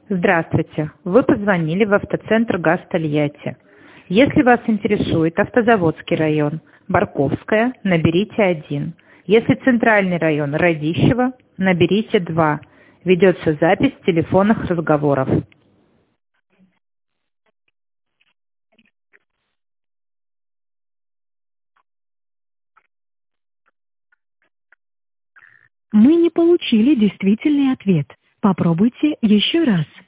Здравствуйте. Вы позвонили в автоцентр ГАЗ Тольятти. Если вас интересует Автозаводский район, Барковская, наберите 1. Если Центральный район, Радищево, наберите 2. Ведется запись телефонных разговоров. Мы не получили действительный ответ. Попробуйте еще раз.